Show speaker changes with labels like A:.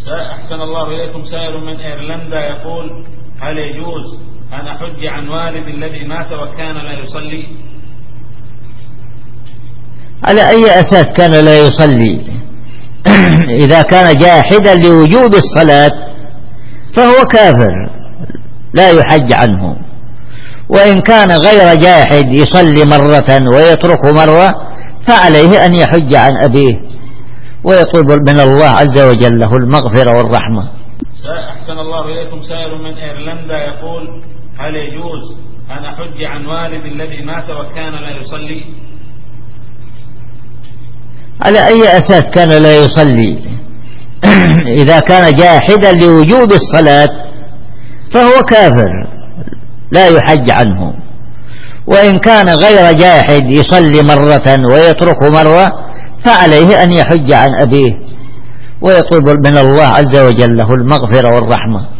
A: أحسن الله إليكم. سائل من إيرلندا يقول: هل يجوز أن أحج عن والدي الذي مات وكان لا يصلي؟
B: على أي أساس كان لا يصلي؟ إذا كان جاحدا لوجوب الصلاة فهو كافر لا يحج عنه، وإن كان غير جاحد يصلي مرة ويترك مرة فعليه أن يحج عن أبيه ويطلب من الله عز وجل له المغفرة والرحمة.
A: أحسن الله إليكم. سائل من إيرلندا يقول: هل يجوز أن أحج عن والدي الذي مات وكان لا يصلي؟
B: على أي أساس كان لا يصلي؟ إذا كان جاحدا لوجوب الصلاة فهو كافر لا يحج عنه، وإن كان غير جاحد يصلي مرة ويترك مرة فعليه أن يحج عن أبيه ويطلب من الله عز وجل له المغفرة والرحمة.